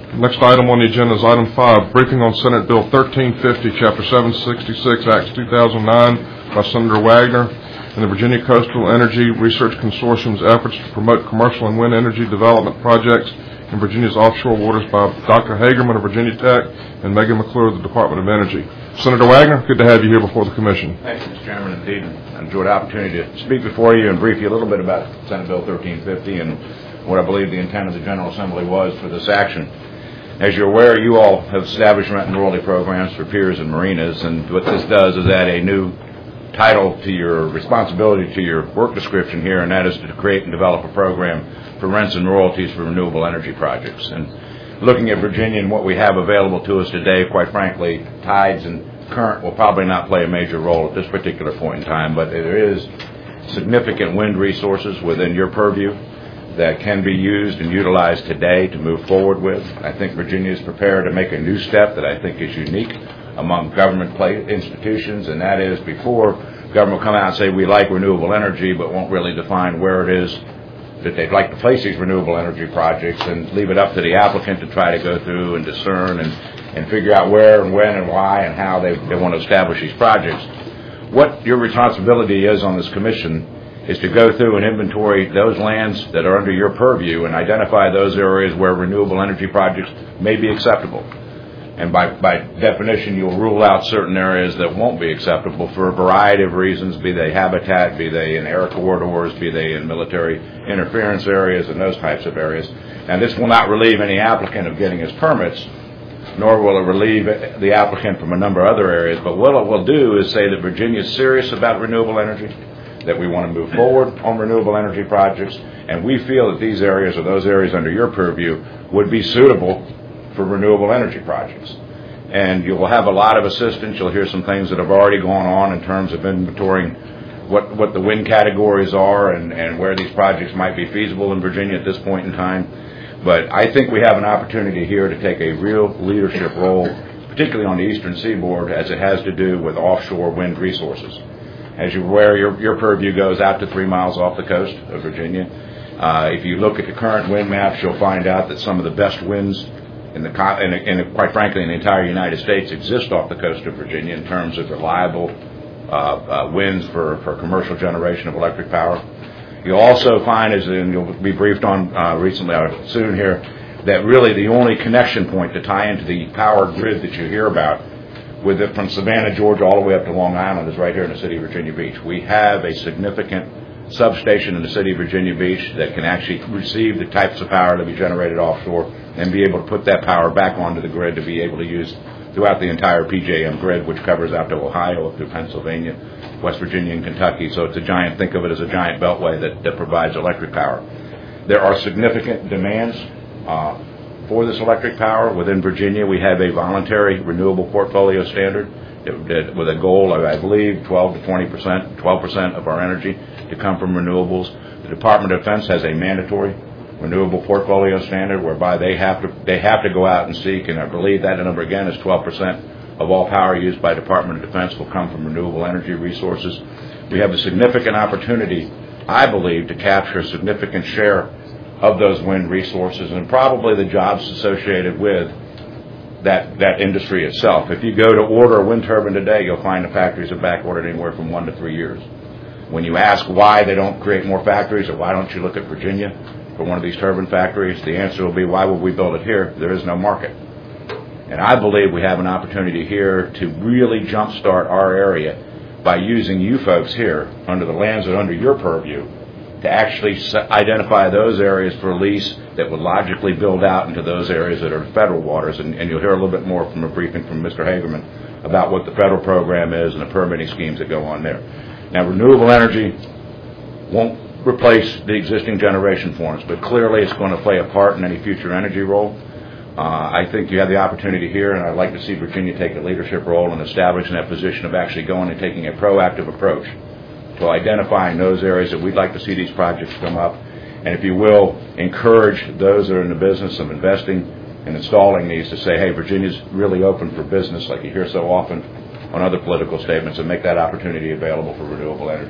Next item on the agenda is item 5, briefing on Senate Bill 1350, Chapter 766, Acts 2009, by Senator Wagner and the Virginia Coastal Energy Research Consortium's efforts to promote commercial and wind energy development projects in Virginia's offshore waters by Dr. Hagerman of Virginia Tech and Megan McClure of the Department of Energy. Senator Wagner, good to have you here before the Commission. Thank you, Mr. Chairman. Indeed, I enjoyed the opportunity to speak before you and brief you a little bit about Senate Bill 1350 and what I believe the intent of the General Assembly was for this action. As you're aware, you all have established rent and royalty programs for piers and marinas, and what this does is add a new title to your responsibility to your work description here, and that is to create and develop a program for rents and royalties for renewable energy projects. And looking at Virginia and what we have available to us today, quite frankly, tides and current will probably not play a major role at this particular point in time, but there is significant wind resources within your purview that can be used and utilized today to move forward with. I think Virginia is prepared to make a new step that I think is unique among government institutions, and that is before government will come out and say we like renewable energy but won't really define where it is that they'd like to place these renewable energy projects and leave it up to the applicant to try to go through and discern and figure out where and when and why and how they want to establish these projects. What your responsibility is on this commission is to go through and inventory those lands that are under your purview and identify those areas where renewable energy projects may be acceptable. And by definition, you'll rule out certain areas that won't be acceptable for a variety of reasons, be they habitat, be they in air corridors, be they in military interference areas and those types of areas. And this will not relieve any applicant of getting his permits, nor will it relieve the applicant from a number of other areas. But what it will do is say that Virginia is serious about renewable energy, that we want to move forward on renewable energy projects, and we feel that these areas or those areas under your purview would be suitable for renewable energy projects. And you will have a lot of assistance. You'll hear some things that have already gone on in terms of inventorying what the wind categories are and where these projects might be feasible in Virginia at this point in time. But I think we have an opportunity here to take a real leadership role, particularly on the eastern seaboard, as it has to do with offshore wind resources. As you're aware, your purview goes out to 3 miles off the coast of Virginia. If you look at the current wind maps, you'll find out that some of the best winds quite frankly in the entire United States exist off the coast of Virginia in terms of reliable winds for commercial generation of electric power. You'll also find, and you'll be briefed on recently or soon here, that really the only connection point to tie into the power grid that you hear about with it from Savannah, Georgia, all the way up to Long Island is right here in the city of Virginia Beach. We have a significant substation in the city of Virginia Beach that can actually receive the types of power that we generated offshore and be able to put that power back onto the grid to be able to use throughout the entire PJM grid, which covers out to Ohio, up to Pennsylvania, West Virginia, and Kentucky. So it's a giant, think of it as a giant beltway that provides electric power. There are significant demands for this electric power. Within Virginia, we have a voluntary renewable portfolio standard with a goal of, I believe, 12 to 20%, 12% of our energy to come from renewables. The Department of Defense has a mandatory renewable portfolio standard whereby they have to go out and seek, and I believe that number again is 12% of all power used by Department of Defense will come from renewable energy resources. We have a significant opportunity, I believe, to capture a significant share of those wind resources and probably the jobs associated with that industry itself. If you go to order a wind turbine today, you'll find the factories are back ordered anywhere from 1 to 3 years. When you ask why they don't create more factories or why don't you look at Virginia for one of these turbine factories, the answer will be, why would we build it here? There is no market. And I believe we have an opportunity here to really jumpstart our area by using you folks here under the lands that are under your purview to actually identify those areas for lease that would logically build out into those areas that are federal waters. And you'll hear a little bit more from a briefing from Mr. Hagerman about what the federal program is and the permitting schemes that go on there. Now, renewable energy won't replace the existing generation forms, but clearly it's going to play a part in any future energy role. I think you have the opportunity here, and I'd like to see Virginia take a leadership role in establishing that position of actually going and taking a proactive approach to identifying those areas that we'd like to see these projects come up, and if you will, encourage those that are in the business of investing and installing these to say, hey, Virginia's really open for business, like you hear so often on other political statements, and make that opportunity available for renewable energy.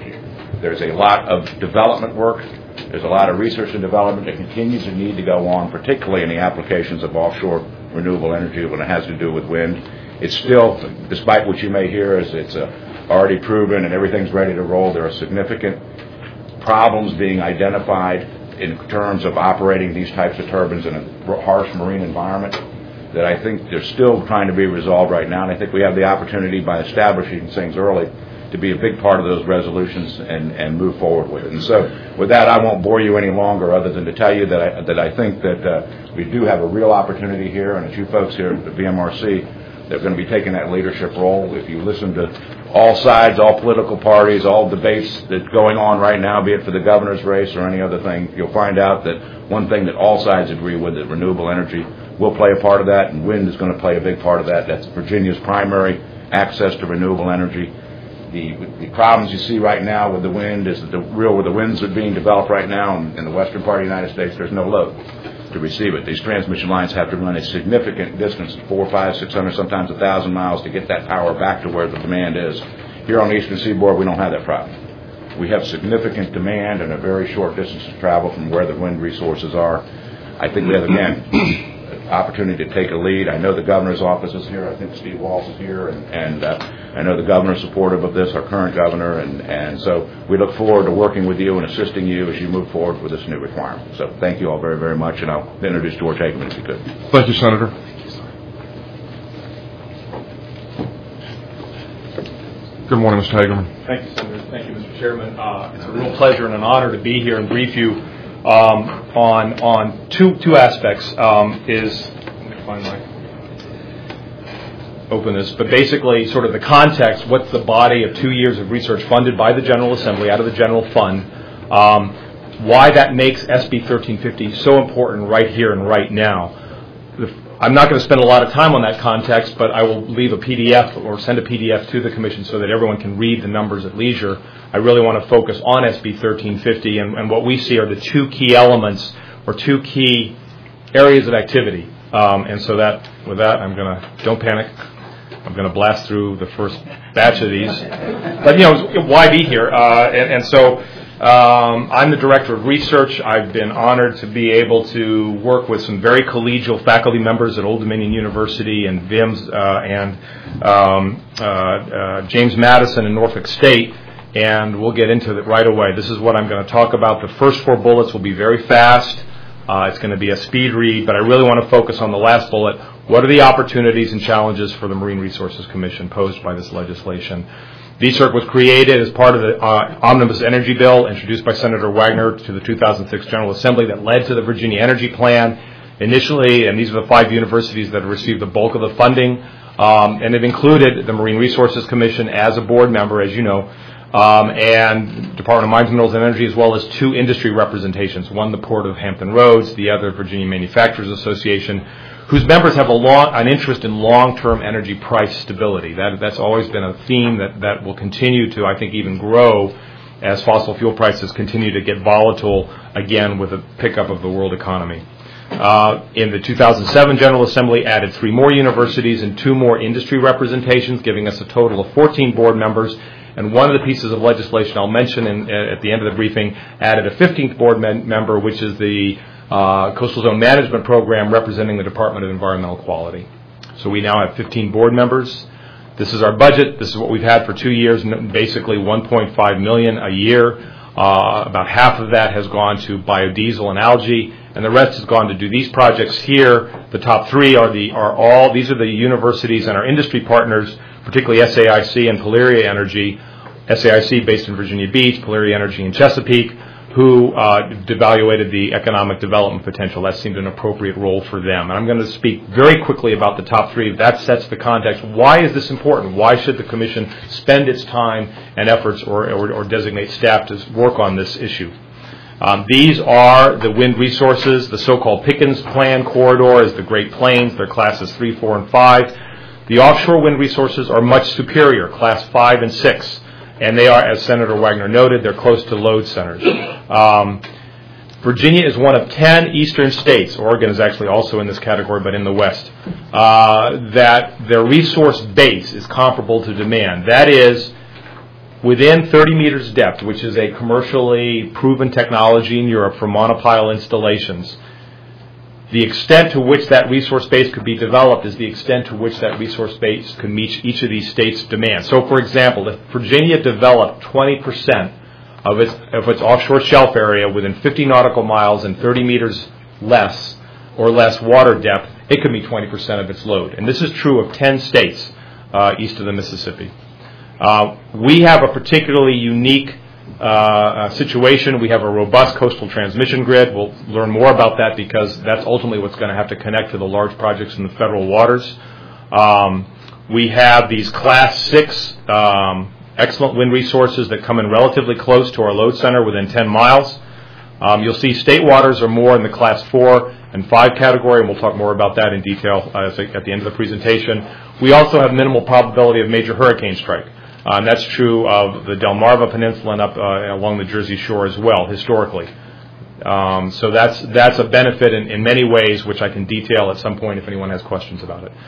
There's a lot of development work. There's a lot of research and development that continues to need to go on, particularly in the applications of offshore renewable energy when it has to do with wind. It's still, despite what you may hear, it's already proven and everything's ready to roll. There are significant problems being identified in terms of operating these types of turbines in a harsh marine environment that I think they're still trying to be resolved right now. And I think we have the opportunity by establishing things early to be a big part of those resolutions and move forward with it. And so with that, I won't bore you any longer other than to tell you that I think that we do have a real opportunity here, and that you folks here at the VMRC, they're going to be taking that leadership role. If you listen to all sides, all political parties, all debates that's going on right now, be it for the governor's race or any other thing, you'll find out that one thing that all sides agree with, that renewable energy will play a part of that, and wind is going to play a big part of that. That's Virginia's primary access to renewable energy. The problems you see right now with the wind is that where the winds are being developed right now in the western part of the United States, there's no load to receive it. These transmission lines have to run a significant distance, 400, 500, 600, sometimes 1,000 miles to get that power back to where the demand is. Here on the eastern seaboard, we don't have that problem. We have significant demand and a very short distance to travel from where the wind resources are. I think we have, again, opportunity to take a lead. I know the governor's office is here. I think Steve Walsh is here, and I know the governor's supportive of this, our current governor, and so we look forward to working with you and assisting you as you move forward with this new requirement. So thank you all very, very much, and I'll introduce George Hageman if you could. Thank you, Senator. Good morning, Mr. Hageman. Thank you, Senator. Thank you, Mr. Chairman. It's a real pleasure and an honor to be here and brief you on two aspects. Let me find my openness, but basically sort of the context, what's the body of 2 years of research funded by the General Assembly out of the general fund, why that makes SB 1350 so important right here and right now. I'm not going to spend a lot of time on that context, but I will leave a PDF or send a PDF to the Commission so that everyone can read the numbers at leisure. I really want to focus on SB 1350, and what we see are the two key elements or two key areas of activity. And so with that, don't panic. I'm going to blast through the first batch of these. But, why be here? So I'm the Director of Research. I've been honored to be able to work with some very collegial faculty members at Old Dominion University and VIMS and James Madison and Norfolk State, and we'll get into it right away. This is what I'm going to talk about. The first four bullets will be very fast. It's going to be a speed read, but I really want to focus on the last bullet. What are the opportunities and challenges for the Marine Resources Commission posed by this legislation? VCERC was created as part of the Omnibus Energy Bill introduced by Senator Wagner to the 2006 General Assembly that led to the Virginia Energy Plan initially, and these are the 5 universities that have received the bulk of the funding, and it included the Marine Resources Commission as a board member, as you know, and Department of Mines, Minerals, and Energy, as well as 2 industry representations, one the Port of Hampton Roads, the other Virginia Manufacturers Association, whose members have an interest in long-term energy price stability. That's always been a theme that will continue to, I think, even grow as fossil fuel prices continue to get volatile again with a pickup of the world economy. In the 2007 General Assembly added 3 more universities and 2 more industry representations, giving us a total of 14 board members. And one of the pieces of legislation I'll mention at the end of the briefing added a 15th board member, which is the Coastal Zone Management Program representing the Department of Environmental Quality. So we now have 15 board members. This is our budget. This is what we've had for 2 years, basically $1.5 million a year. About half of that has gone to biodiesel and algae, and the rest has gone to do these projects here. The top 3 these are the universities and our industry partners, particularly SAIC and Polaria Energy. SAIC based in Virginia Beach, Polaria Energy in Chesapeake, who evaluated the economic development potential. That seemed an appropriate role for them. And I'm going to speak very quickly about the top 3. That sets the context. Why is this important? Why should the Commission spend its time and efforts or designate staff to work on this issue? These are the wind resources. The so-called Pickens Plan corridor is the Great Plains. They're classes 3, 4, and 5. The offshore wind resources are much superior, class 5 and 6. And they are, as Senator Wagner noted, they're close to load centers. Virginia is one of 10 eastern states, Oregon is actually also in this category, but in the west, that their resource base is comparable to demand. That is, within 30 meters depth, which is a commercially proven technology in Europe for monopile installations, the extent to which that resource base could be developed is the extent to which that resource base could meet each of these states' demands. So, for example, if Virginia developed 20% of its offshore shelf area within 50 nautical miles and 30 meters less water depth, it could meet 20% of its load. And this is true of 10 states east of the Mississippi. We have a particularly unique situation. We have a robust coastal transmission grid. We'll learn more about that because that's ultimately what's going to have to connect to the large projects in the federal waters. We have these Class 6 excellent wind resources that come in relatively close to our load center within 10 miles. You'll see state waters are more in the Class 4 and 5 category, and we'll talk more about that in detail at the end of the presentation. We also have minimal probability of major hurricane strike. And that's true of the Delmarva Peninsula and up along the Jersey Shore as well, historically. So that's a benefit in many ways, which I can detail at some point if anyone has questions about it.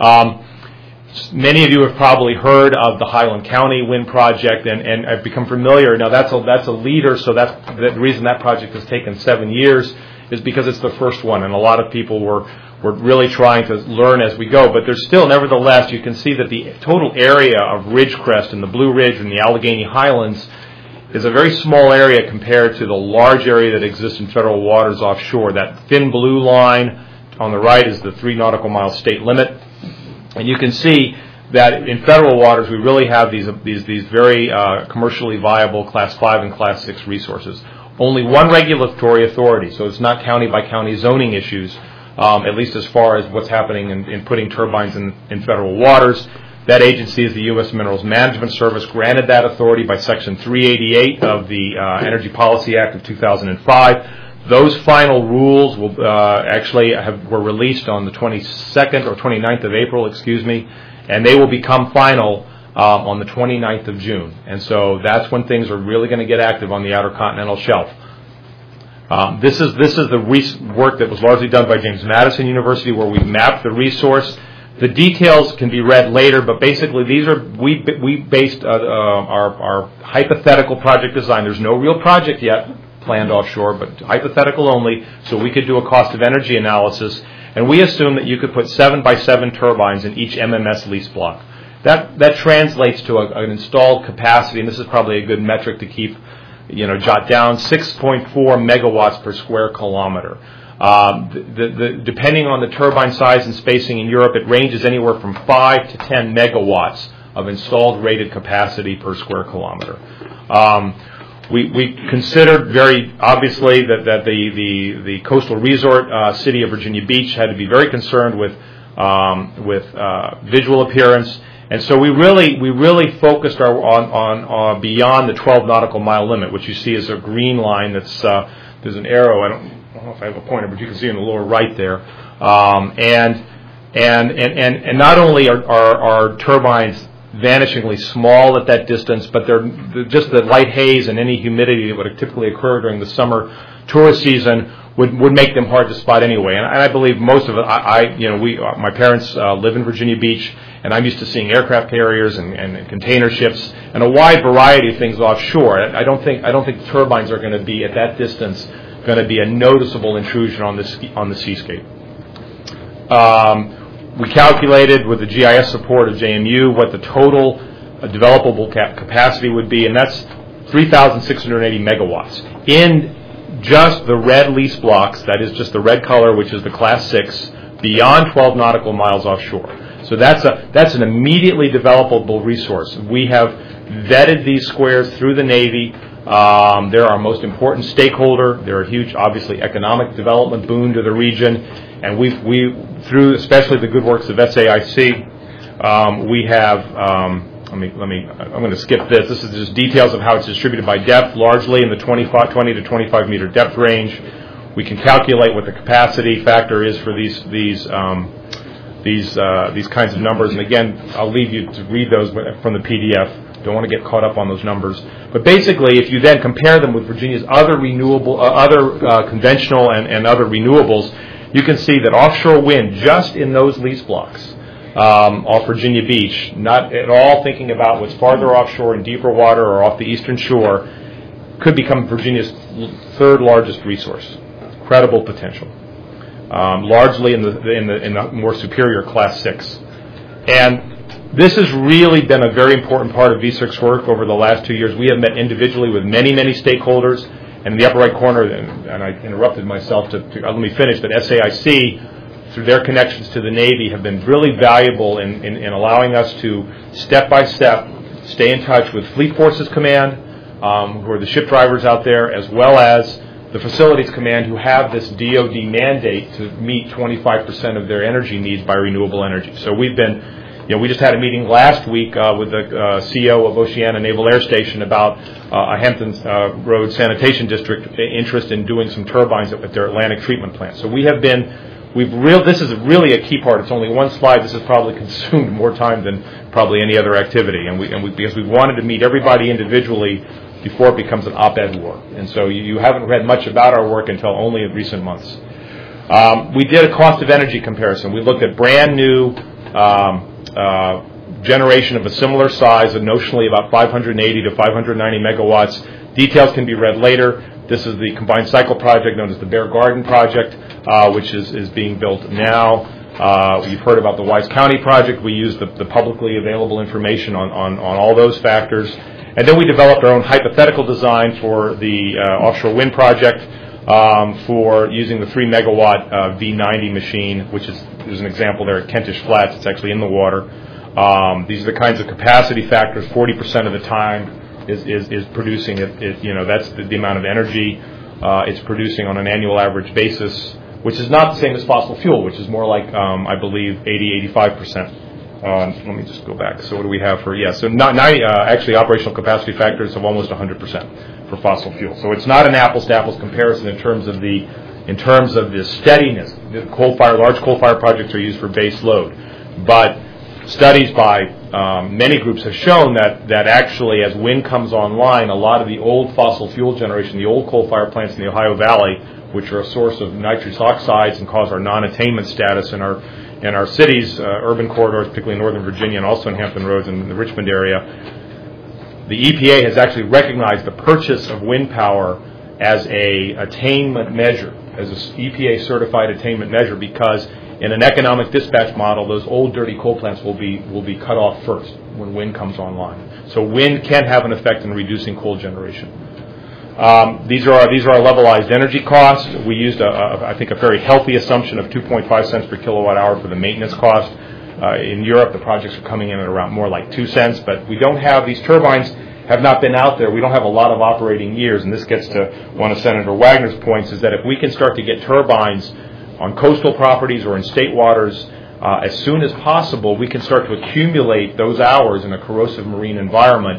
Many of you have probably heard of the Highland County Wind Project, and I've become familiar. Now, that's a leader, so that's the reason that project has taken 7 years is because it's the first one, and a lot of people were really trying to learn as we go. But there's still, nevertheless, you can see that the total area of Ridgecrest and the Blue Ridge and the Allegheny Highlands is a very small area compared to the large area that exists in federal waters offshore. That thin blue line on the right is the 3 nautical mile state limit. And you can see that in federal waters, we really have these very commercially viable Class 5 and Class 6 resources. Only one regulatory authority, so it's not county-by-county zoning issues, at least as far as what's happening in putting turbines in federal waters. That agency is the U.S. Minerals Management Service, granted that authority by Section 388 of the Energy Policy Act of 2005. Those final rules will were released on the 22nd or 29th of April, and they will become final on the 29th of June. And so that's when things are really going to get active on the Outer Continental Shelf. This is the work that was largely done by James Madison University, where we mapped the resource. The details can be read later, but basically we based our hypothetical project design. There's no real project yet planned offshore, but hypothetical only, so we could do a cost of energy analysis, and we assume that you could put 7x7 turbines in each MMS lease block. That translates to an installed capacity, and this is probably a good metric to keep, jot down, 6.4 megawatts per square kilometer. Depending on the turbine size and spacing in Europe, it ranges anywhere from 5 to 10 megawatts of installed rated capacity per square kilometer. We considered very obviously that the coastal resort city of Virginia Beach had to be very concerned with visual appearance, and so we really focused on beyond the 12 nautical mile limit, which you see is a green line. That's there's an arrow. I don't know if I have a pointer, but you can see in the lower right there. And not only are turbines vanishingly small at that distance, but they're just the light haze and any humidity that would typically occur during the summer tourist season would make them hard to spot anyway. And I believe most of it. My parents live in Virginia Beach, and I'm used to seeing aircraft carriers and container ships and a wide variety of things offshore. I don't think turbines are going to be at that distance going to be a noticeable intrusion on the seascape. We calculated with the GIS support of JMU what the total developable capacity would be, and that's 3,680 megawatts. In just the red lease blocks, that is just the red color, which is the Class 6, beyond 12 nautical miles offshore. So that's an immediately developable resource. We have vetted these squares through the Navy. They're our most important stakeholder. They're a huge, obviously, economic development boon to the region. And we through especially the good works of SAIC, we have. I'm going to skip this. This is just details of how it's distributed by depth, largely in the 20 to 25 meter depth range. We can calculate what the capacity factor is for these kinds of numbers. And again, I'll leave you to read those from the PDF. Don't want to get caught up on those numbers. But basically, if you then compare them with Virginia's other conventional and other renewables, you can see that offshore wind, just in those lease blocks, off Virginia Beach, not at all thinking about what's farther offshore in deeper water or off the eastern shore, could become Virginia's third largest resource. Incredible potential, largely in the more superior Class 6. And this has really been a very important part of VSIRC's work over the last 2 years. We have met individually with many, many stakeholders. And in the upper right corner, and I interrupted myself let me finish, but SAIC, through their connections to the Navy, have been really valuable in allowing us to, step by step, stay in touch with Fleet Forces Command, who are the ship drivers out there, as well as the Facilities Command, who have this DoD mandate to meet 25% of their energy needs by renewable energy. So we've been... we just had a meeting last week with the CEO of Oceana Naval Air Station about a Hampton Road Sanitation District interest in doing some turbines at their Atlantic treatment plant. So this is really a key part. It's only one slide. This has probably consumed more time than probably any other activity. Because we wanted to meet everybody individually before it becomes an op-ed war. And so you haven't read much about our work until only in recent months. We did a cost of energy comparison. We looked at brand new generation of a similar size, notionally about 580 to 590 megawatts. Details can be read later. This is the combined cycle project known as the Bear Garden project, which is being built now. You've heard about the Wise County project. We used the publicly available information on all those factors. And then we developed our own hypothetical design for the offshore wind project for using the 3 megawatt V90 machine, which there's an example there at Kentish Flats. It's actually in the water. These are the kinds of capacity factors. 40% of the time is producing it. That's the amount of energy it's producing on an annual average basis, which is not the same as fossil fuel, which is more like, I believe, 80-85%. Let me just go back. So what do we have for, so actually operational capacity factors of almost 100% for fossil fuel. So it's not an apples-to-apples comparison in terms of the steadiness. Large coal-fired projects are used for base load. But studies by many groups have shown that actually as wind comes online, a lot of the old fossil fuel generation, the old coal-fired plants in the Ohio Valley, which are a source of nitrous oxides and cause our non-attainment status in our cities, urban corridors, particularly in Northern Virginia and also in Hampton Roads and the Richmond area. The EPA has actually recognized the purchase of wind power as a attainment measure, as an EPA-certified attainment measure, because in an economic dispatch model, those old dirty coal plants will be cut off first when wind comes online. So wind can have an effect in reducing coal generation. These are our levelized energy costs. We used, I think, a very healthy assumption of 2.5 cents per kilowatt hour for the maintenance cost. In Europe, the projects are coming in at around more like 2 cents, but we don't have, these turbines have not been out there. We don't have a lot of operating years, and this gets to one of Senator Wagner's points, is that if we can start to get turbines on coastal properties or in state waters as soon as possible, we can start to accumulate those hours in a corrosive marine environment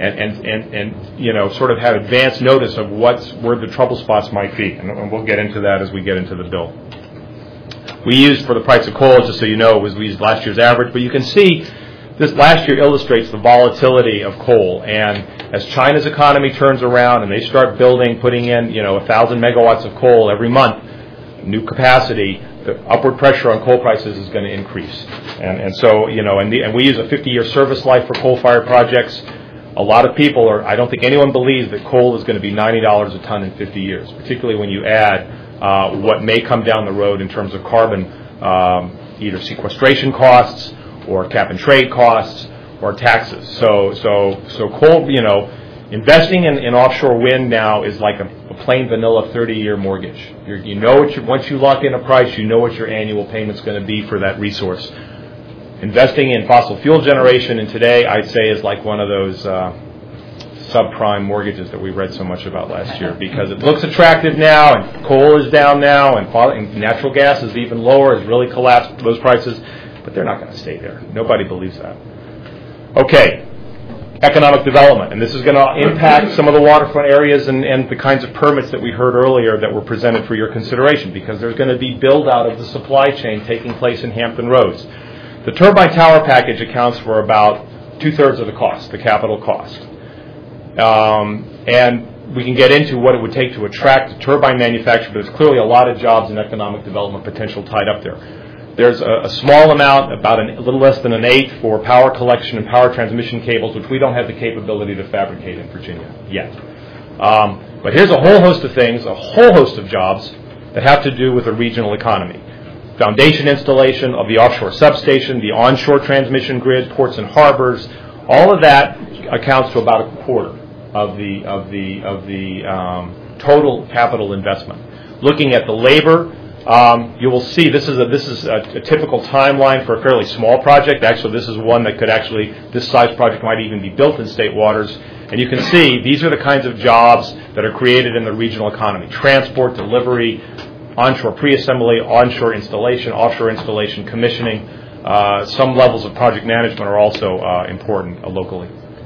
and sort of have advance notice of where the trouble spots might be, and we'll get into that as we get into the bill. We used, for the price of coal, just so you know, we used last year's average, but you can see this last year illustrates the volatility of coal. And as China's economy turns around and they start putting in 1,000 megawatts of coal every month, new capacity, the upward pressure on coal prices is going to increase. And so, and we use a 50-year service life for coal-fired projects. A lot of people I don't think anyone believes that coal is going to be $90 a ton in 50 years, particularly when you add what may come down the road in terms of carbon, either sequestration costs or cap and trade costs or taxes. So coal, investing in offshore wind now is like a plain vanilla 30-year mortgage. Once you lock in a price, you know what your annual payment's going to be for that resource. Investing in fossil fuel generation in today, I'd say, is like one of those subprime mortgages that we read so much about last year, because it looks attractive now, and coal is down now, and natural gas is even lower, has really collapsed those prices, but they're not going to stay there. Nobody believes that. Okay, economic development, and this is going to impact some of the waterfront areas and the kinds of permits that we heard earlier that were presented for your consideration, because there's going to be build-out of the supply chain taking place in Hampton Roads. The turbine tower package accounts for about 2/3 of the cost, the capital cost. And we can get into what it would take to attract a turbine manufacturer, but there's clearly a lot of jobs and economic development potential tied up there. There's a small amount, about a little less than an eighth, for power collection and power transmission cables, which we don't have the capability to fabricate in Virginia yet. But here's a whole host of things, a whole host of jobs that have to do with the regional economy. Foundation installation of the offshore substation, the onshore transmission grid, ports and harbors, all of that accounts to about a quarter of the total capital investment. Looking at the labor, you will see this is a typical timeline for a fairly small project. Actually, this is one that this size project might even be built in state waters. And you can see these are the kinds of jobs that are created in the regional economy: transport, delivery, onshore pre-assembly, onshore installation, offshore installation, commissioning. Some levels of project management are also important locally.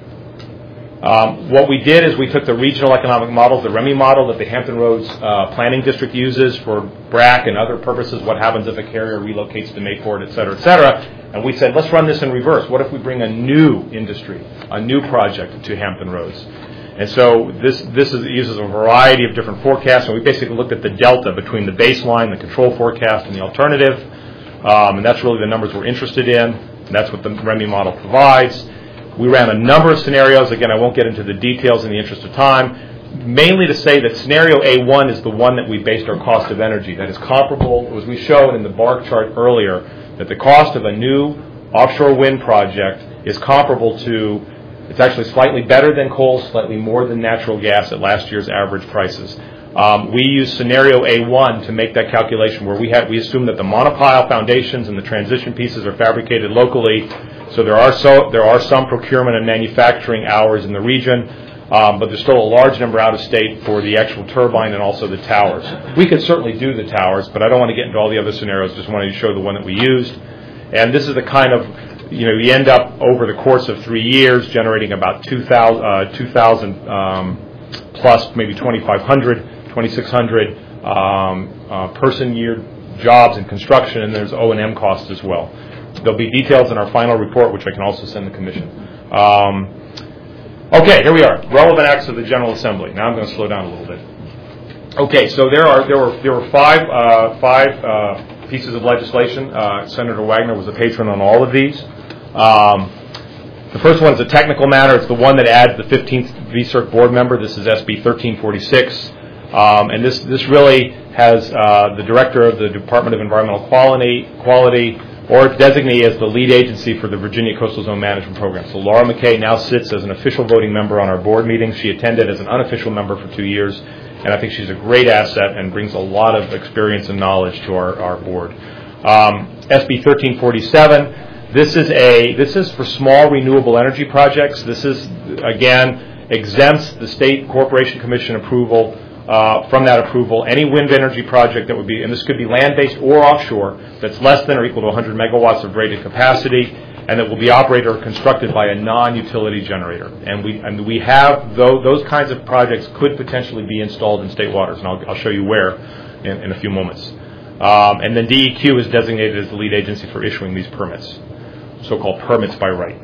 What we did is we took the regional economic models, the REMI model that the Hampton Roads Planning District uses for BRAC and other purposes. What happens if a carrier relocates to Mayport, et cetera, and we said, let's run this in reverse. What if we bring a new industry, a new project to Hampton Roads? And so this uses a variety of different forecasts, and we basically looked at the delta between the baseline, the control forecast, and the alternative, and that's really the numbers we're interested in, and that's what the REMI model provides. We ran a number of scenarios. Again, I won't get into the details in the interest of time, mainly to say that scenario A1 is the one that we based our cost of energy. That is comparable, as we showed in the bar chart earlier, that the cost of a new offshore wind project is comparable to, it's actually slightly better than coal, slightly more than natural gas at last year's average prices. We used scenario A1 to make that calculation, where we assume that the monopile foundations and the transition pieces are fabricated locally. So there are some procurement and manufacturing hours in the region, but there's still a large number out of state for the actual turbine and also the towers. We could certainly do the towers, but I don't want to get into all the other scenarios. Just wanted to show the one that we used. And this is the kind of, you end up over the course of 3 years generating about 2,000 plus maybe 2,500, 2,600 person-year jobs in construction, and there's O&M costs as well. There'll be details in our final report, which I can also send the commission. Okay, here we are. Relevant acts of the General Assembly. Now I'm going to slow down a little bit. Okay, so there were five pieces of legislation. Senator Wagner was a patron on all of these. The first one is a technical matter. It's the one that adds the 15th VCIRC board member. This is SB 1346. And this really has the director of the Department of Environmental Quality or its designee as the lead agency for the Virginia Coastal Zone Management Program. So Laura McKay now sits as an official voting member on our board meetings. She attended as an unofficial member for 2 years, and I think she's a great asset and brings a lot of experience and knowledge to our board. SB 1347, this is for small renewable energy projects. This is, again, exempts the State Corporation Commission approval from that approval. Any wind energy project that would be, and this could be land-based or offshore, that's less than or equal to 100 megawatts of rated capacity, and that will be operated or constructed by a non-utility generator. And we have those kinds of projects could potentially be installed in state waters, and I'll show you where in a few moments. And then DEQ is designated as the lead agency for issuing these permits, so-called permits by right.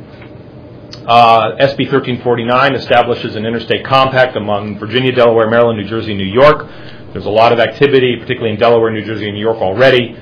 SB 1349 establishes an interstate compact among Virginia, Delaware, Maryland, New Jersey, and New York. There's a lot of activity, particularly in Delaware, New Jersey, and New York already.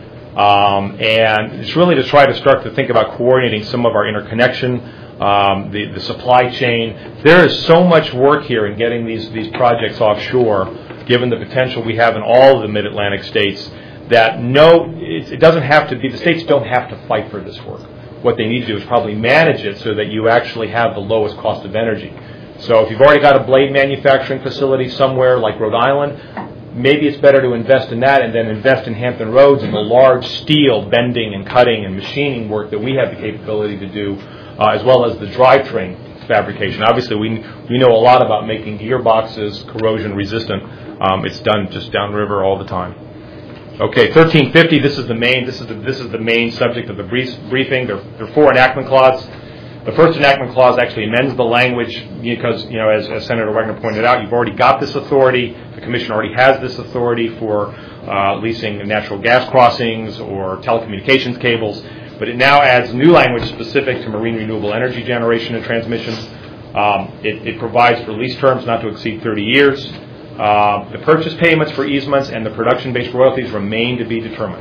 And it's really to try to start to think about coordinating some of our interconnection, the supply chain. There is so much work here in getting these projects offshore, given the potential we have in all of the mid-Atlantic states, that it doesn't have to be, the states don't have to fight for this work. What they need to do is probably manage it so that you actually have the lowest cost of energy. So if you've already got a blade manufacturing facility somewhere like Rhode Island, maybe it's better to invest in that and then invest in Hampton Roads and the large steel bending and cutting and machining work that we have the capability to do, as well as the drivetrain fabrication. Obviously, we know a lot about making gearboxes corrosion resistant. It's done just downriver all the time. Okay, 1350. This is the main subject of the briefing. There are 4 enactment clauses. The first enactment clause actually amends the language because, as Senator Wagner pointed out, you've already got this authority. The Commission already has this authority for leasing natural gas crossings or telecommunications cables. But it now adds new language specific to marine renewable energy generation and transmission. It provides for lease terms not to exceed 30 years. The purchase payments for easements and the production-based royalties remain to be determined.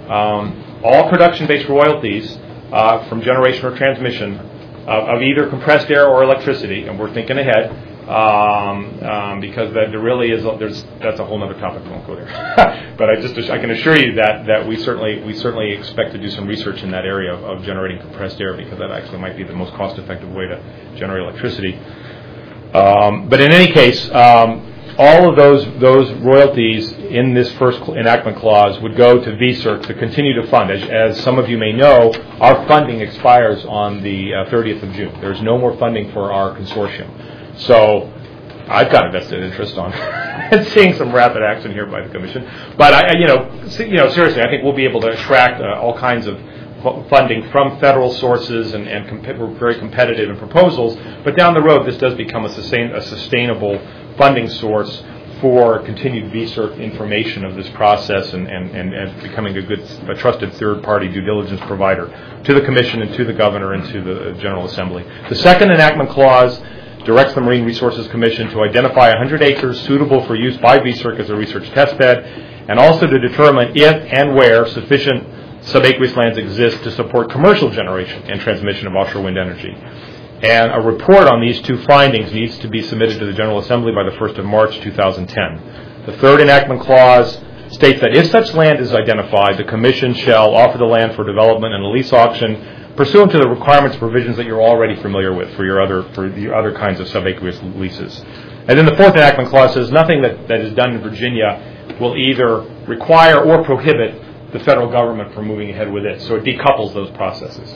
all production-based royalties from generation or transmission of either compressed air or electricity, and we're thinking ahead, because there really is that's a whole other topic. We won't go there. But I can assure you that we certainly expect to do some research in that area of generating compressed air, because that actually might be the most cost-effective way to generate electricity. But in any case, all of those royalties in this first enactment clause would go to VSERC to continue to fund. As some of you may know, our funding expires on the 30th of June. There's no more funding for our consortium. So I've got a vested interest on seeing some rapid action here by the Commission. But seriously, I think we'll be able to attract all kinds of funding from federal sources, and we're very competitive in proposals. But down the road, this does become a sustainable funding source for continued VSERC information of this process and becoming a trusted third-party due diligence provider to the Commission and to the Governor and to the General Assembly. The second enactment clause directs the Marine Resources Commission to identify 100 acres suitable for use by VSERC as a research test bed, and also to determine if and where sufficient subaqueous lands exist to support commercial generation and transmission of offshore wind energy. And a report on these two findings needs to be submitted to the General Assembly by the 1st of March 2010. The third enactment clause states that if such land is identified, the Commission shall offer the land for development in a lease auction pursuant to the requirements and provisions that you're already familiar with for the other kinds of subaqueous leases. And then the fourth enactment clause says nothing that is done in Virginia will either require or prohibit the federal government from moving ahead with it. So it decouples those processes.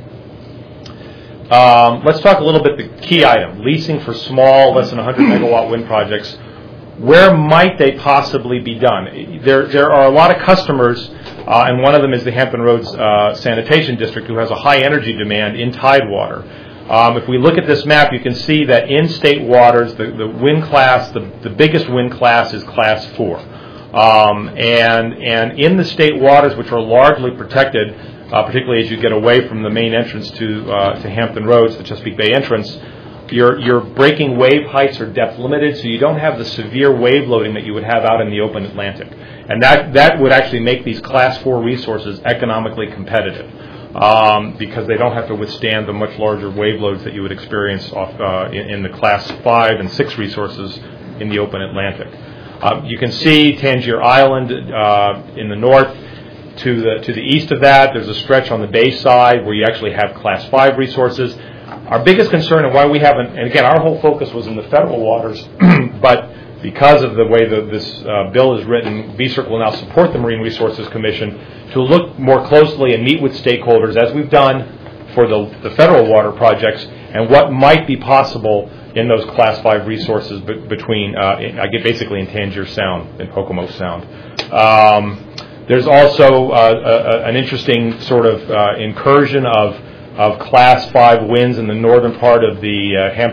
Let's talk a little bit the key item, leasing for small, less than 100 megawatt wind projects. Where might they possibly be done? There are a lot of customers, and one of them is the Hampton Roads Sanitation District, who has a high energy demand in Tidewater. If we look at this map, you can see that in state waters, the wind class, the biggest wind class is Class 4. And in the state waters, which are largely protected, particularly as you get away from the main entrance to Hampton Roads, the Chesapeake Bay entrance, your breaking wave heights are depth limited, so you don't have the severe wave loading that you would have out in the open Atlantic. And that would actually make these Class 4 resources economically competitive, because they don't have to withstand the much larger wave loads that you would experience in the Class 5 and 6 resources in the open Atlantic. You can see Tangier Island in the north. To the east of that, there's a stretch on the bay side where you actually have Class 5 resources. Our biggest concern, and why we haven't, and again, our whole focus was in the federal waters, but because of the way that this bill is written, VSERC will now support the Marine Resources Commission to look more closely and meet with stakeholders, as we've done for the federal water projects, and what might be possible in those Class 5 resources between, basically in Tangier Sound and Pocomo Sound. There's also an interesting sort of incursion of Class 5 winds in the northern part of the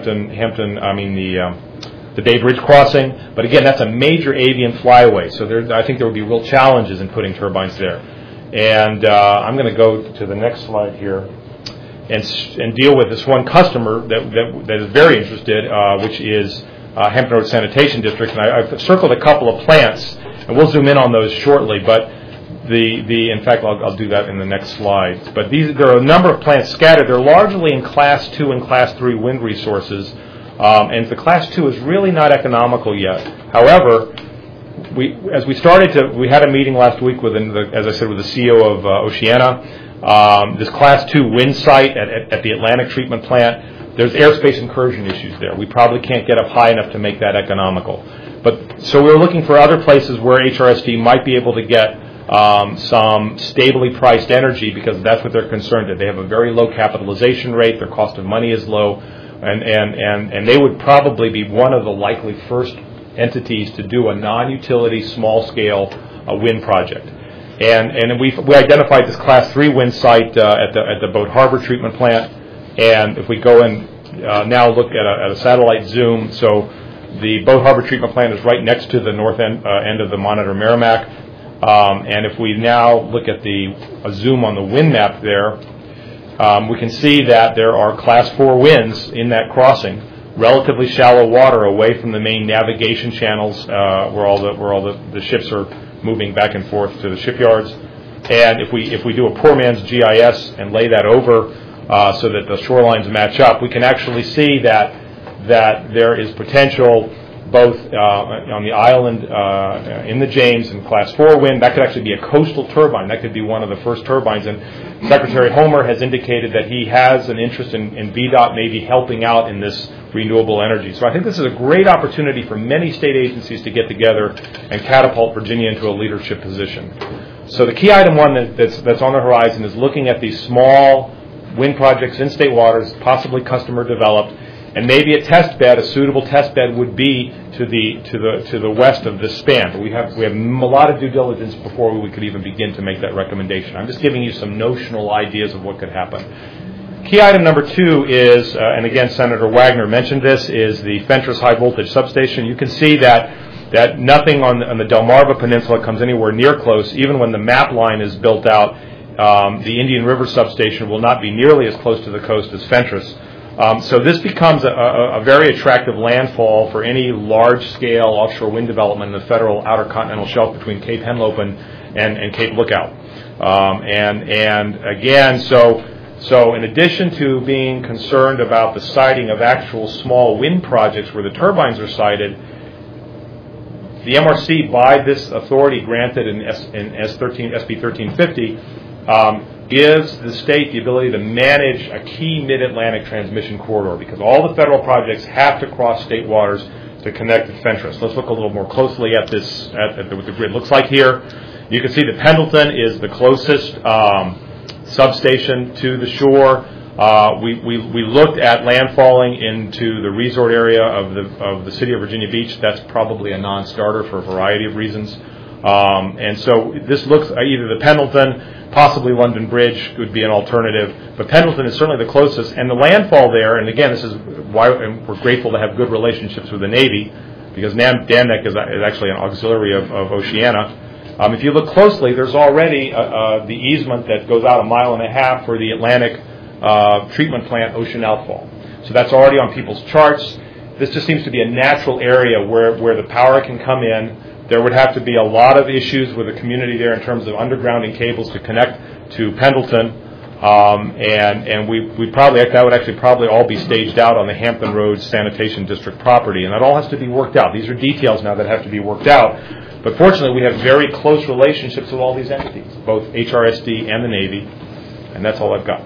the Bay Bridge crossing. But again, that's a major avian flyway, so I think there would be real challenges in putting turbines there. And I'm going to go to the next slide here and deal with this one customer that is very interested, which is Hampton Roads Sanitation District. And I've circled a couple of plants, and we'll zoom in on those shortly. But in fact, I'll do that in the next slide. But there are a number of plants scattered. They're largely in Class 2 and Class 3 wind resources, and the Class 2 is really not economical yet. However, we had a meeting last week with the CEO of Oceana. This Class 2 wind site at the Atlantic Treatment Plant, there's airspace incursion issues there. We probably can't get up high enough to make that economical. So we're looking for other places where HRSD might be able to get some stably priced energy, because that's what they're concerned with. They have a very low capitalization rate, their cost of money is low, and they would probably be one of the likely first entities to do a non-utility small-scale wind project. And we identified this Class 3 wind site at the Boat Harbor Treatment Plant, and if we go and now look at a satellite zoom, so the Boat Harbor Treatment Plant is right next to the north end of the Monitor Merrimack. And if we now look at a zoom on the wind map there, we can see that there are Class 4 winds in that crossing, relatively shallow water away from the main navigation channels where all the ships are moving back and forth to the shipyards. And if we do a poor man's GIS and lay that over so that the shorelines match up, we can actually see that there is potential both on the island in the James and Class 4 wind. That could actually be a coastal turbine. That could be one of the first turbines. And Secretary Homer has indicated that he has an interest in VDOT maybe helping out in this renewable energy. So I think this is a great opportunity for many state agencies to get together and catapult Virginia into a leadership position. So the key item one that's on the horizon is looking at these small wind projects in state waters, possibly customer developed, and maybe a test bed, a suitable test bed would be to the west of this span. But we have a lot of due diligence before we could even begin to make that recommendation. I'm just giving you some notional ideas of what could happen. Key item number 2 is, and again Senator Wagner mentioned this, is the Fentress high voltage substation. You can see that nothing on the Delmarva Peninsula comes anywhere near close. Even when the MAP line is built out, the Indian River substation will not be nearly as close to the coast as Fentress. So this becomes a very attractive landfall for any large-scale offshore wind development in the federal outer continental shelf between Cape Henlopen and Cape Lookout. And again, so in addition to being concerned about the siting of actual small wind projects where the turbines are sited, the MRC, by this authority granted in SB 1350, gives the state the ability to manage a key mid-Atlantic transmission corridor because all the federal projects have to cross state waters to connect to Fentress. Let's look a little more closely at this, at what the grid looks like here. You can see that Pendleton is the closest substation to the shore. We looked at landfalling into the resort area of the city of Virginia Beach. That's probably a non-starter for a variety of reasons. And so this looks either the Pendleton, possibly London Bridge would be an alternative, but Pendleton is certainly the closest. And the landfall there, and again, this is why we're grateful to have good relationships with the Navy, because Damneck is actually an auxiliary of Oceana. If you look closely, there's already the easement that goes out 1.5 miles for the Atlantic treatment plant Ocean Outfall. So that's already on people's charts. This just seems to be a natural area where the power can come in. There would have to be a lot of issues with the community there in terms of undergrounding cables to connect to Pendleton, and we probably that would actually probably all be staged out on the Hampton Roads Sanitation District property, and that all has to be worked out. These are details now that have to be worked out, but fortunately we have very close relationships with all these entities, both HRSD and the Navy, and that's all I've got.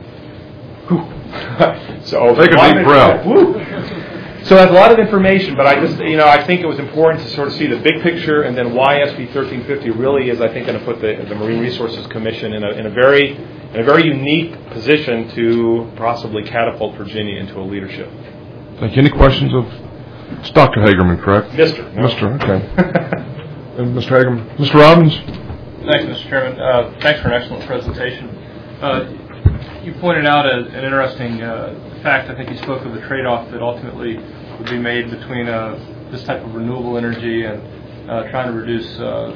So take a deep breath. So that's a lot of information, but I think it was important to sort of see the big picture and then why SB 1350 really is, I think, going to put the Marine Resources Commission in a very unique position to possibly catapult Virginia into a leadership. Thank you. Any questions of... It's Dr. Hagerman, correct? Mr. No. Mr. Okay. And Mr. Hagerman. Mr. Robbins? Thanks, Mr. Chairman. Thanks for an excellent presentation. You pointed out an interesting fact. I think you spoke of the trade-off that ultimately would be made between this type of renewable energy and trying to reduce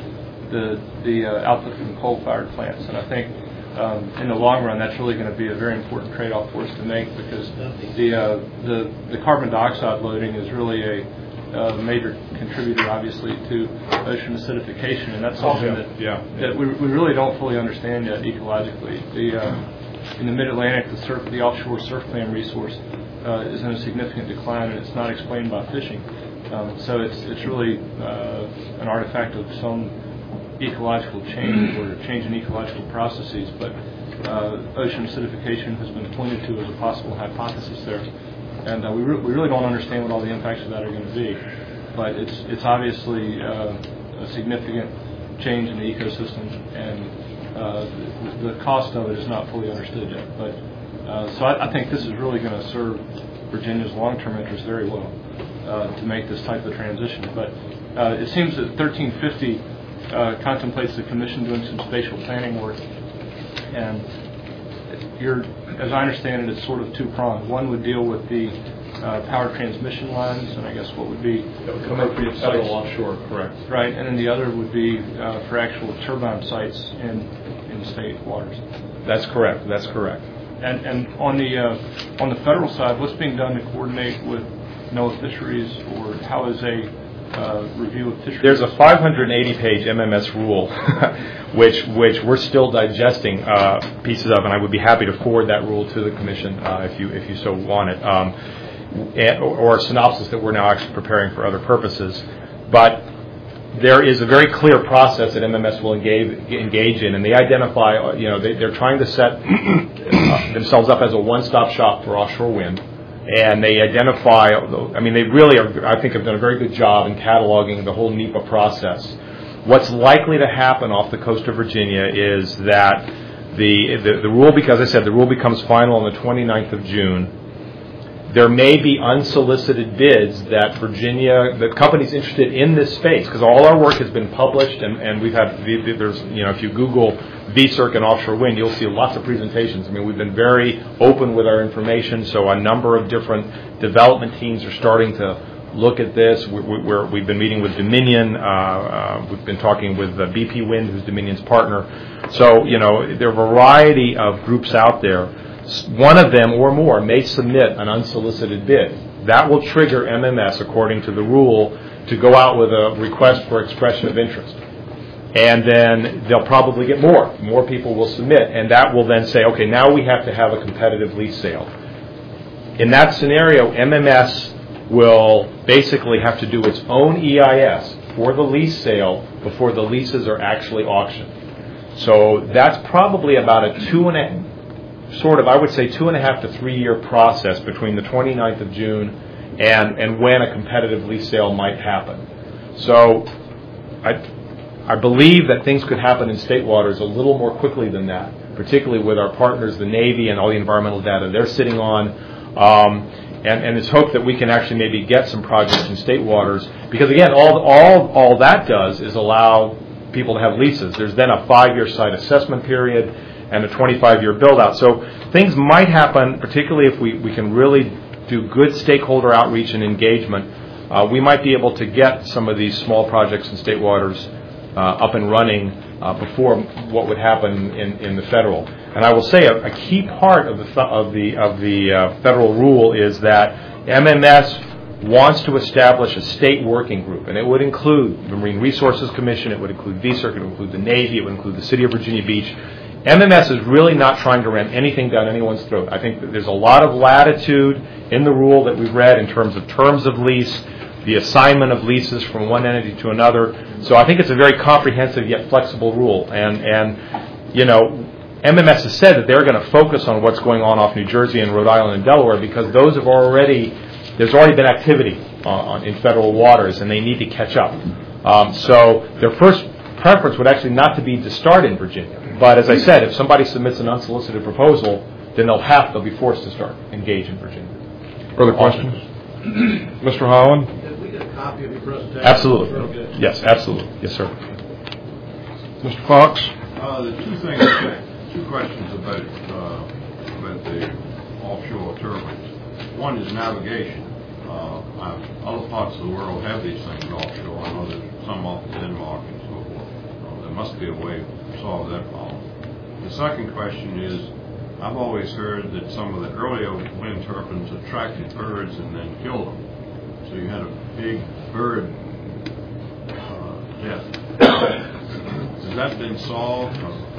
the output from coal-fired plants. And I think in the long run, that's really going to be a very important trade-off for us to make because the carbon dioxide loading is really a major contributor, obviously, to ocean acidification, and that's something that we really don't fully understand yet ecologically. In the Mid-Atlantic, the offshore surf clam resource is in a significant decline, and it's not explained by fishing. So it's really an artifact of some ecological change or change in ecological processes. But ocean acidification has been pointed to as a possible hypothesis there, and we really don't understand what all the impacts of that are going to be. But it's obviously a significant change in the ecosystem, and the cost of it is not fully understood yet. But so I think this is really going to serve Virginia's long-term interests very well to make this type of transition. But it seems that 1350 contemplates the Commission doing some spatial planning work, and as I understand it, it's sort of two-pronged. One would deal with the power transmission lines, and I guess what would be appropriate federal sites offshore, correct? Right, and then the other would be for actual turbine sites in state waters. That's correct. That's correct. And on the federal side, what's being done to coordinate with NOAA Fisheries, or how is a review of fisheries? There's a 580-page MMS rule, which we're still digesting pieces of, and I would be happy to forward that rule to the Commission if you so want it, or a synopsis that we're now actually preparing for other purposes. But there is a very clear process that MMS will engage in, and they identify, they're trying to set themselves up as a one-stop shop for offshore wind. And they identify, they really are, I think, have done a very good job in cataloging the whole NEPA process. What's likely to happen off the coast of Virginia is that the rule, because I said the rule becomes final on the 29th of June. There may be unsolicited bids that companies interested in this space, because all our work has been published, and we've had, if you Google VCIRC and offshore wind, you'll see lots of presentations. We've been very open with our information, so a number of different development teams are starting to look at this. We've been meeting with Dominion. We've been talking with BP Wind, who's Dominion's partner. So, there are a variety of groups out there. One of them or more may submit an unsolicited bid. That will trigger MMS, according to the rule, to go out with a request for expression of interest. And then they'll probably get more. More people will submit, and that will then say, okay, now we have to have a competitive lease sale. In that scenario, MMS will basically have to do its own EIS for the lease sale before the leases are actually auctioned. So that's probably about a 2.5 to 3 year process between the 29th of June and when a competitive lease sale might happen. So I believe that things could happen in state waters a little more quickly than that, particularly with our partners, the Navy, and all the environmental data they're sitting on. And it's hoped that we can actually maybe get some projects in state waters, because again, all that does is allow people to have leases. There's then a 5-year site assessment period and a 25-year build-out. So things might happen, particularly if we can really do good stakeholder outreach and engagement. We might be able to get some of these small projects in state waters up and running before what would happen in the federal. And I will say a key part of the federal rule is that MMS wants to establish a state working group, and it would include the Marine Resources Commission, it would include VCIRC, it would include the Navy, it would include the City of Virginia Beach. MMS is really not trying to ram anything down anyone's throat. I think that there's a lot of latitude in the rule that we've read in terms of lease, the assignment of leases from one entity to another. So I think it's a very comprehensive yet flexible rule. And MMS has said that they're going to focus on what's going on off New Jersey and Rhode Island and Delaware, because there's already been activity in federal waters, and they need to catch up. So their first preference would actually not to be to start in Virginia. But as I said, if somebody submits an unsolicited proposal, then they'll be forced to start engage in Virginia. Further questions? Mr. Holland? Did we get a copy of your presentation? Absolutely. Yes, absolutely. Yes, sir. Mr. Fox? Two questions about the offshore turbines. One is navigation. Other parts of the world have these things offshore. I know there's some off Denmark and so forth. There must be a way to solve that problem. The second question is, I've always heard that some of the earlier wind turbines attracted birds and then killed them. So you had a big bird death. Has that been solved?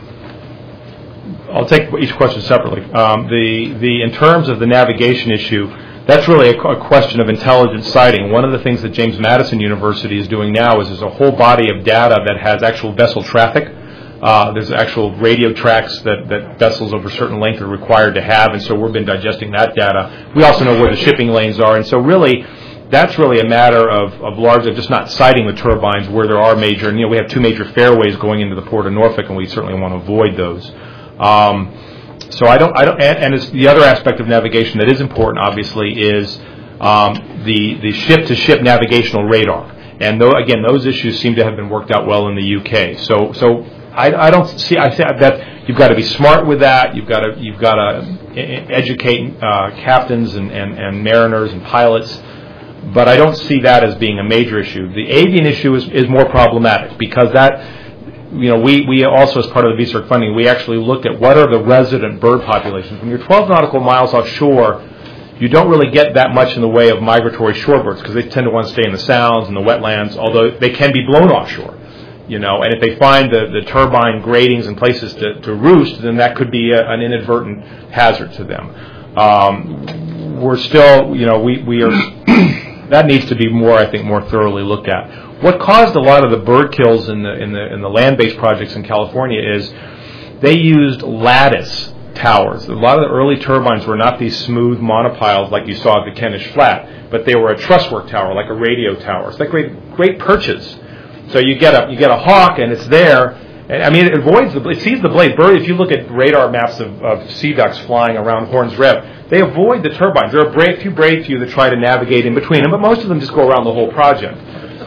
I'll take each question separately. In terms of the navigation issue, that's really a question of intelligent sighting. One of the things that James Madison University is doing now is there's a whole body of data that has actual vessel traffic. There's actual radio tracks that vessels over a certain length are required to have, and so we've been digesting that data. We also know where the shipping lanes are, and so really, that's really a matter of largely just not sighting the turbines where there are major, and we have two major fairways going into the Port of Norfolk, and we certainly want to avoid those. So and it's the other aspect of navigation that is important, obviously, is the ship-to-ship navigational radar. And again, those issues seem to have been worked out well in the UK. So I don't see. I say that you've got to be smart with that. You've got to educate captains and mariners and pilots. But I don't see that as being a major issue. The avian issue is more problematic, because that. We also, as part of the VCIRC funding, we actually looked at what are the resident bird populations. When you're 12 nautical miles offshore, you don't really get that much in the way of migratory shorebirds because they tend to want to stay in the sounds and the wetlands, although they can be blown offshore. And if they find the turbine gratings and places to roost, then that could be an inadvertent hazard to them. We're still, we are, that needs to be more thoroughly looked at. What caused a lot of the bird kills in the land-based projects in California is they used lattice towers. A lot of the early turbines were not these smooth monopiles like you saw at the Kentish Flat, but they were a trusswork tower, like a radio tower. It's like great perches. So you get a hawk and it's there. It sees the blade. Bird, if you look at radar maps of sea ducks flying around Horns Rev, they avoid the turbines. There are a few that try to navigate in between them, but most of them just go around the whole project.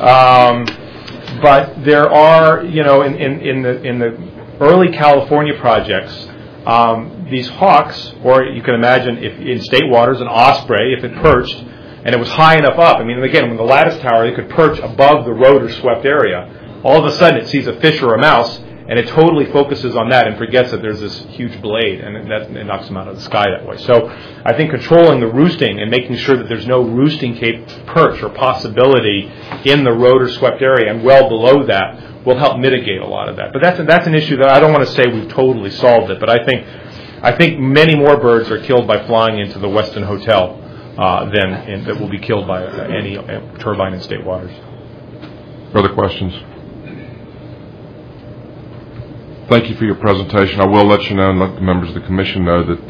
But there are, in the early California projects, these hawks, or you can imagine if in state waters, an osprey, if it perched, and it was high enough up. Again, with the lattice tower, it could perch above the rotor-swept area. All of a sudden, it sees a fish or a mouse, and it totally focuses on that and forgets that there's this huge blade, and it knocks them out of the sky that way. So I think controlling the roosting and making sure that there's no roosting perch or possibility in the rotor-swept area and well below that will help mitigate a lot of that. But that's an issue that I don't want to say we've totally solved it, but I think many more birds are killed by flying into the Westin Hotel that will be killed by any turbine in state waters. Further questions? Thank you for your presentation. I will let you know and let the members of the commission know that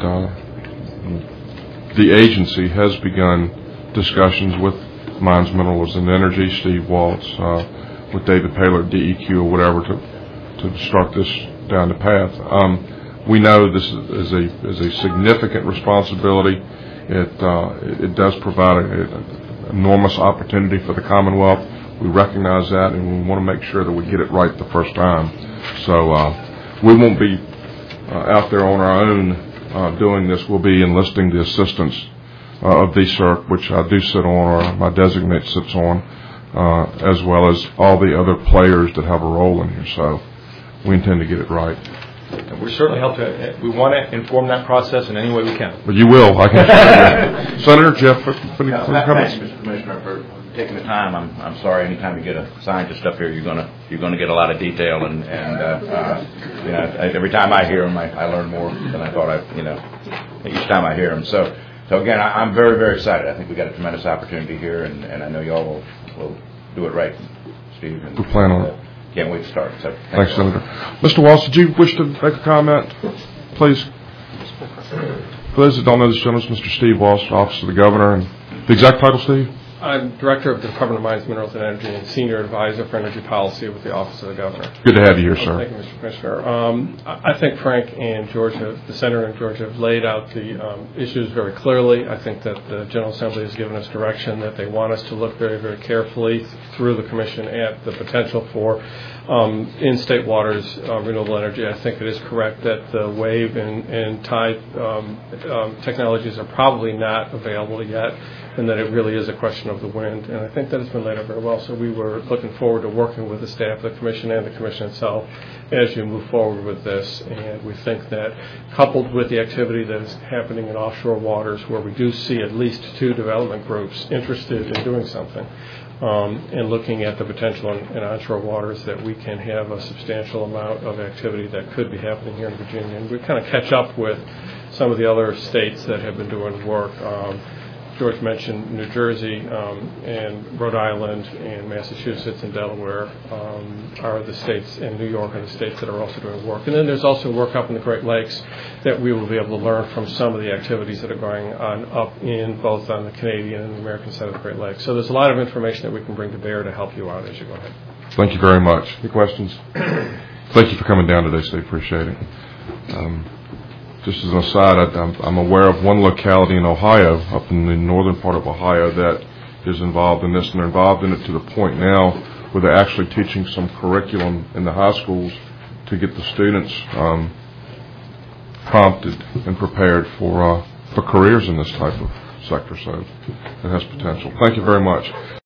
the agency has begun discussions with Mines, Minerals, and Energy, Steve Waltz, with David Paler at DEQ or whatever to start this down the path. We know this is a significant responsibility. It does provide an enormous opportunity for the Commonwealth. We recognize that, and we want to make sure that we get it right the first time. So we won't be out there on our own doing this. We'll be enlisting the assistance of VCERC, which I do sit on, or my designate sits on, as well as all the other players that have a role in here. So we intend to get it right. We certainly we want to inform that process in any way we can. But you will, I can assure you. Senator Jeff, any comments? Thank you, Mr. Commissioner, for taking the time. I'm sorry. Anytime you get a scientist up here, you're going to get a lot of detail, and every time I hear him, I learn more than I thought. Each time I hear him. So again, I'm very, very excited. I think we got a tremendous opportunity here, and I know y'all will do it right, Steve. We plan on it. Can't wait to start. So thanks, Senator. Mr. Waltz, did you wish to make a comment? Please. For those that don't know this gentleman, Mr. Steve Waltz, Office of the Governor, and the exact title, Steve? I'm Director of the Department of Mines, Minerals, and Energy and Senior Advisor for Energy Policy with the Office of the Governor. Good to have you here, sir. Thank you, Mr. Commissioner. I think Frank and George, the Senator and George, have laid out the issues very clearly. I think that the General Assembly has given us direction that they want us to look very, very carefully through the Commission at the potential for in-state waters renewable energy. I think it is correct that the wave and tide technologies are probably not available yet, and that it really is a question of the wind. And I think that has been laid out very well. So we were looking forward to working with the staff of the Commission and the Commission itself as you move forward with this. And we think that coupled with the activity that is happening in offshore waters, where we do see at least 2 development groups interested in doing something, and looking at the potential in onshore waters, that we can have a substantial amount of activity that could be happening here in Virginia. And we kind of catch up with some of the other states that have been doing work. George mentioned New Jersey and Rhode Island and Massachusetts and Delaware are the states, and New York are the states that are also doing work. And then there's also work up in the Great Lakes that we will be able to learn from some of the activities that are going on up in both on the Canadian and the American side of the Great Lakes. So there's a lot of information that we can bring to bear to help you out as you go ahead. Thank you very much. Any questions? Thank you for coming down today, Steve. Appreciate it. Just as an aside, I'm aware of one locality in Ohio, up in the northern part of Ohio, that is involved in this, and they're involved in it to the point now where they're actually teaching some curriculum in the high schools to get the students prompted and prepared for careers in this type of sector. So it has potential. Thank you very much.